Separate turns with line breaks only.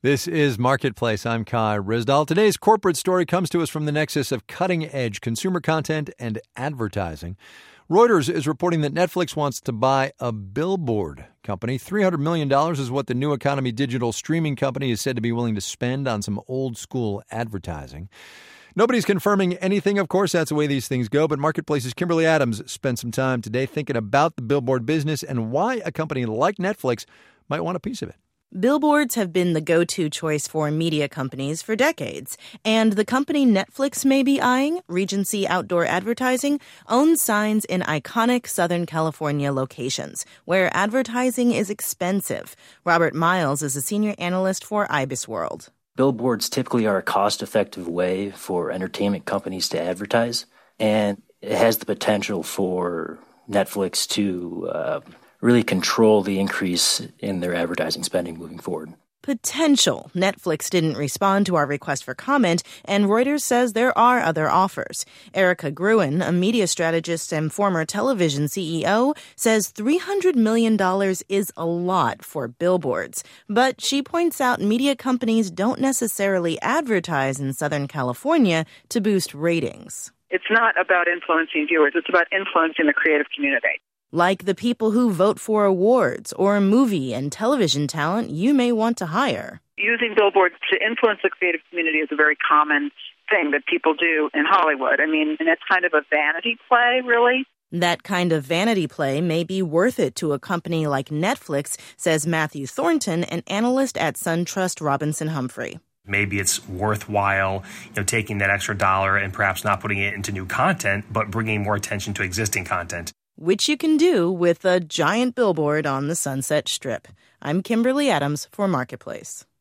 This is Marketplace. I'm Kai Ryssdal. Today's corporate story comes to us from the nexus of cutting-edge consumer content and advertising. Reuters is reporting that Netflix wants to buy a billboard company. $300 million is what the New Economy digital streaming company is said to be willing to spend on some old-school advertising. Nobody's confirming anything, of course. That's the way these things go. But Marketplace's Kimberly Adams spent some time today thinking about the billboard business and why a company like Netflix might want a piece of it.
Billboards have been the go-to choice for media companies for decades, and the company Netflix may be eyeing, Regency Outdoor Advertising, owns signs in iconic Southern California locations where advertising is expensive. Robert Miles is a senior analyst for IBISWorld.
Billboards typically are a cost-effective way for entertainment companies to advertise, and it has the potential for Netflix to really control the increase in their advertising spending moving forward.
Potential. Netflix didn't respond to our request for comment, and Reuters says there are other offers. Erica Gruen, a media strategist and former television CEO, says $300 million is a lot for billboards. But she points out media companies don't necessarily advertise in Southern California to boost ratings.
It's not about influencing viewers. It's about influencing the creative community.
Like the people who vote for awards or movie and television talent you may want to hire.
Using billboards to influence the creative community is a very common thing that people do in Hollywood. I mean, and it's kind of a vanity play, really.
That kind of vanity play may be worth it to a company like Netflix, says Matthew Thornton, an analyst at SunTrust Robinson Humphrey.
Maybe it's worthwhile, taking that extra dollar and perhaps not putting it into new content, but bringing more attention to existing content.
Which you can do with a giant billboard on the Sunset Strip. I'm Kimberly Adams for Marketplace.